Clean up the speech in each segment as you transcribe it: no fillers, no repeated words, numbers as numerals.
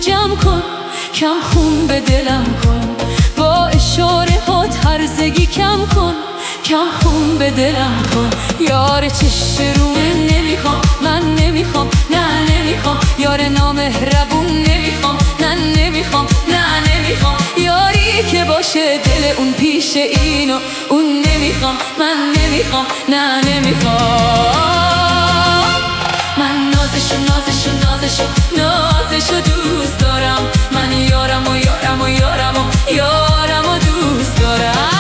جمع کن، کم خون به دلم کن. با اشاره ها هرزگی کم کن، کم خون به دلم کن. یار چشم رومه نمیخوام، من نمیخوام، نه نمیخوام. یار نامهربون نمیخوام، نه نمیخوام، نه نمیخوام. یاری که باشه دل اون پیش اینو اون نمیخوام، من نمیخوام، نه نمیخوام. من نازشو نازشو نازشو نازشو دوست دارم. من یارم و یارم و یارم و یارم و دوست دارم.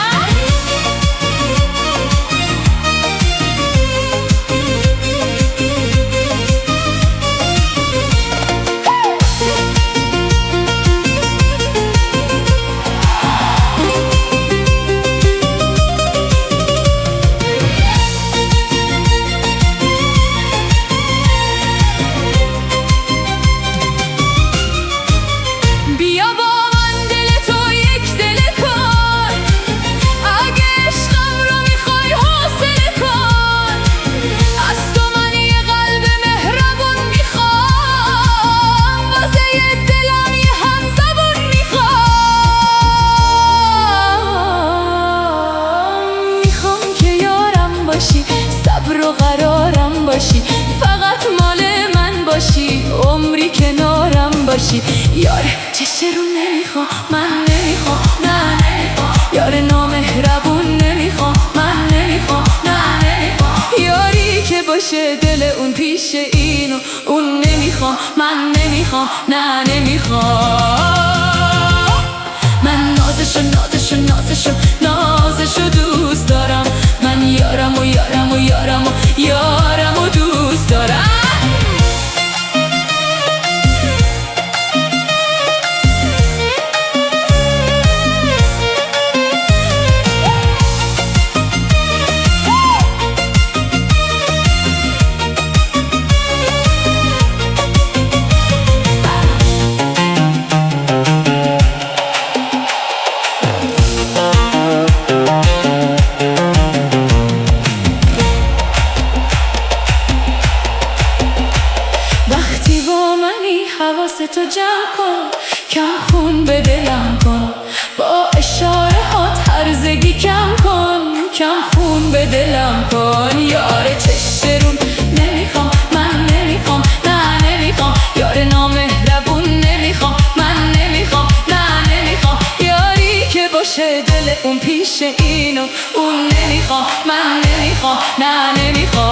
صبر و قرارم باشی، فقط مال من باشی، عمری کنارم باشی. یار چشم رو نمیخوام، من نمیخوام، نه نمیخوام. یار نامهربون نمیخوام، من نمیخوام، نه نمیخوام. یاری که باشه دل اون پیش اینو اون نمیخوام، من نمیخوام، نه نمیخوام. من نازشو نازشو نازشو نازشو دوست دارم. من یارم و یارم و یارم و یارم و دوست دارم. حواستو جمع کن، کم خون به دلم کن. با اشاره هات هرزگی کم کن، کم خون به دلم کن. یار چشم رون نمیخوام، من نمیخوام، نه نمیخوام. یار نامهربون نمیخوام، من نمیخوام، نه نمیخوام. یاری که باشه دل اون پیش اینو اون نمیخوام، من نمیخوام، نه نمیخوام.